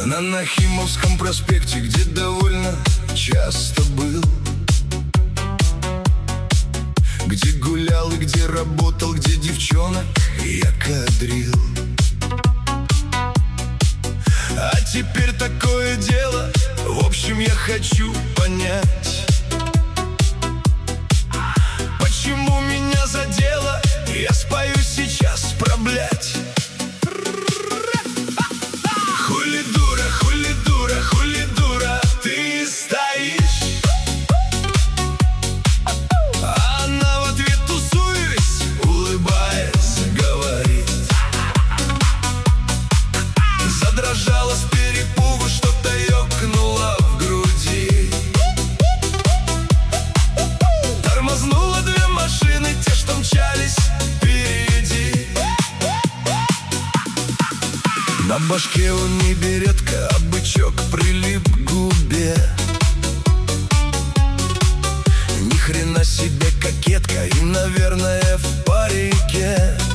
На Нахимовском проспекте, где довольно часто был, где гулял и где работал, где девчонок я кадрил. А теперь такое дело, в общем, я хочу понять, почему меня задело, я спою сейчас про блядь. Хули дура, хули дура, хули дура, ты стоишь, а она в ответ тусуюсь, улыбаясь, говорит. Задрожала с перепугу, что-то ёкнуло в груди. Тормознула две машины, те, что мчались впереди. На башке он не беретка, а бычок прилип к губе. Ни хрена себе кокетка и, наверное, в парике.